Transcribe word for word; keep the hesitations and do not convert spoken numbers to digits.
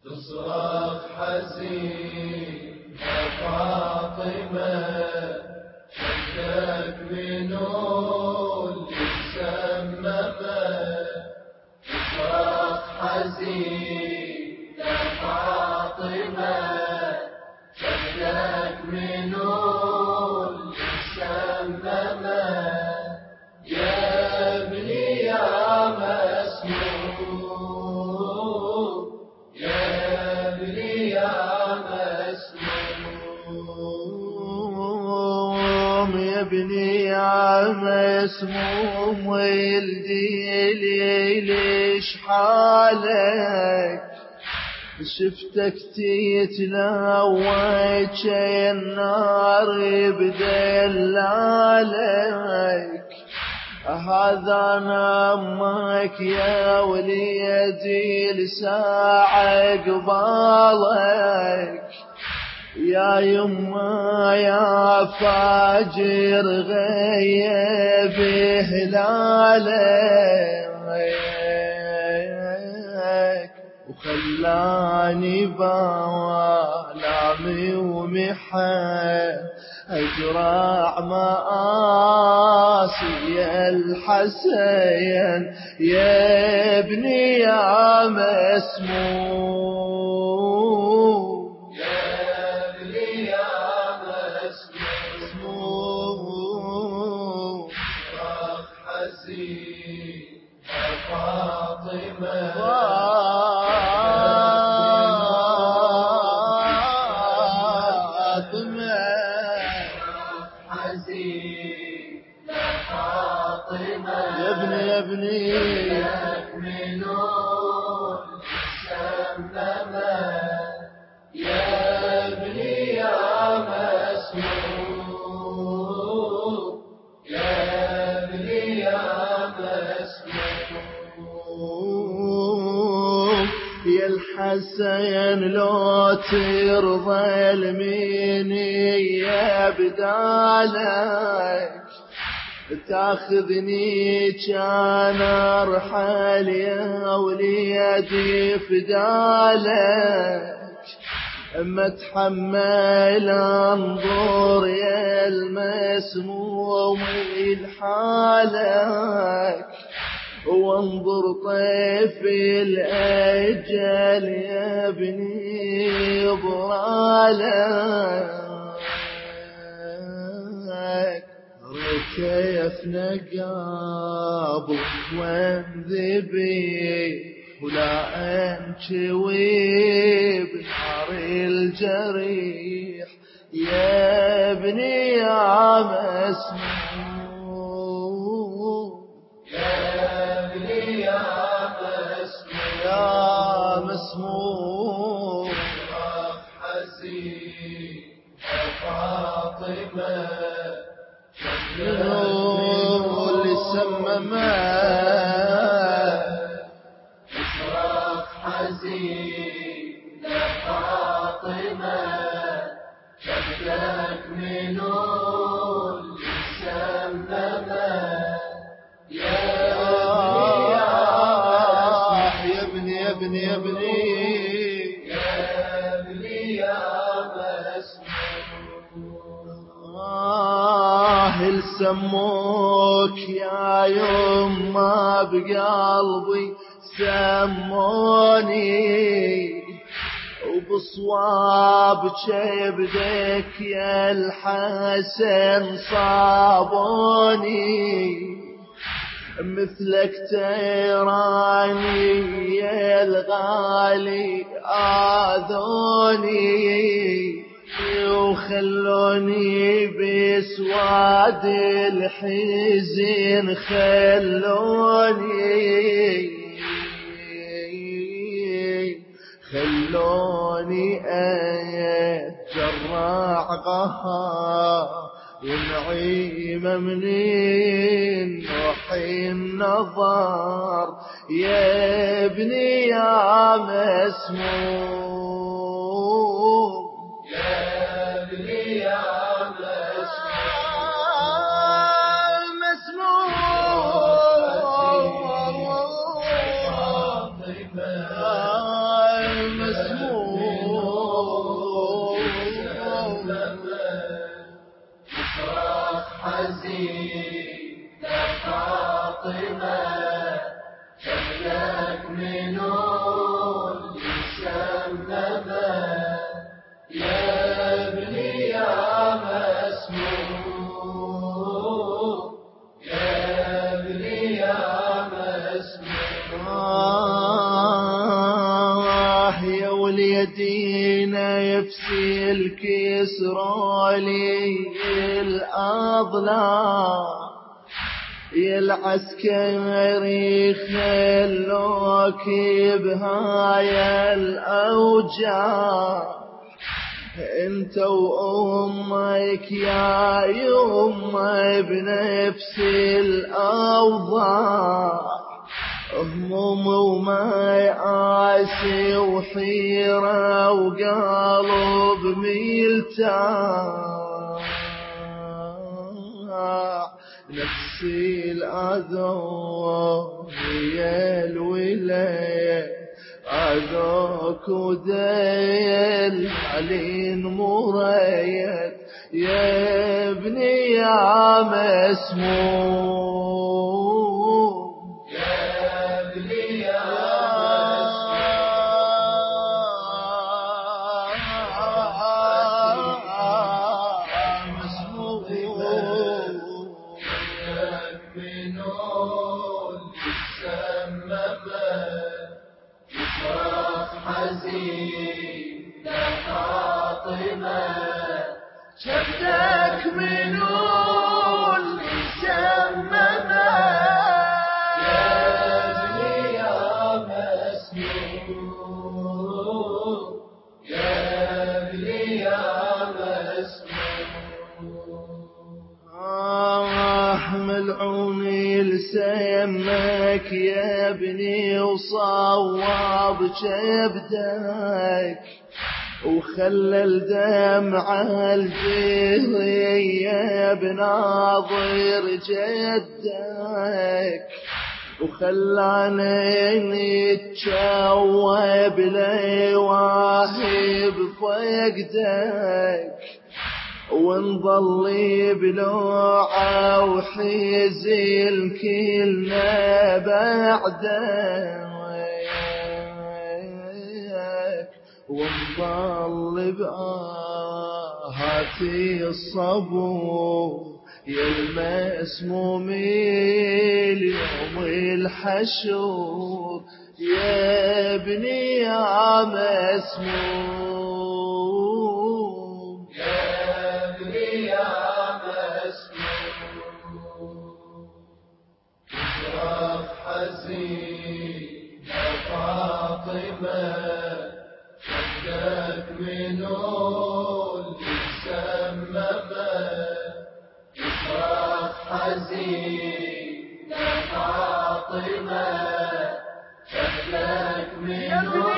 تصرخ حزين يا فاطمة شدك منو اللي سممه تصرخ حزين يا فاطمة شدك منو اللي سممه يا ابني يا مسموم يا ابني يا مسموم يا ابني يا مسموم ولدي لي ليش حالك شفتك تتلوى شي النار بدلالك هذا نمك يا وليدي لساعة قبالك يا يما يا فاجر غيب هلالك وخلاني بالامي ومحن أجرع مآسي يا الحسين يا ابني يا مسموم يا ابني يا مسموم صرخ حزين يا فاطمة يا ابني يا ابني منو سممه يا ابني يا مسموم يا ابني يا مسموم يا الحسين لو ترضى الميني يا بدالك تاخذني كان ارحل يا وليدي فدالك اما اتحمل انظر يا المسموم لحالك وانظر طيف الاجل يا ابني ضلالك كيف نقاب وانذبي ولا انشوي بنار الجريح يا ابني يا مسموم يا ابني يا مسموم يا مسموم صرخ حزين يا فاطمة منو اللي سممه صرخ حزين يا فاطمة شدك منو اللي سممه يا ابني يا ابني يا ابني يا ابني يا آه السموك يا يما بقلبي سموني وبصواب كبدك يا الحسن صابوني مثلك تيراني يا الغالي آذوني وخلوني بسواد الحزن خلوني خلوني اتجرع قهار ونعيم منين وحي النظر يا ابني يا مسموم يا ابني يا مسموم حزين يا فاطمة شكلك منون يسممه يا ابني يا مسموم يا ابني يا مسموم آه يا وليدينا يفسي الكسرى لي الأضلاع يا العسكري خلوك بهاي الأوجاع انت وامك يا يمه بنفس الاوضاع هموم وما يعاسي وحيره وقلب ميلتاع نفسي الأذى هي الولاية عذاك وديل علين مريت يا ابني يا مسموم يا ابني يا شفتك منون مسممة يا ابني يا مسموم يا ابني يا مسموم آه ملعوني لسمك يا ابني وصواب جبدك وخلى الدمع الجهرية بناظر جدك وخلاني نتشوب لي واهب فقدك ونظلي بلوعة وحزن كلنا بعدك ونظل بآهاتي الصبور يا المسموم اليوم الحشور يا ابني يا مسموم يا ابني يا مسموم اشرف حزين يا فاطمة شكلك منون يسممه اشرف حزين يا فاطمة شكلك منون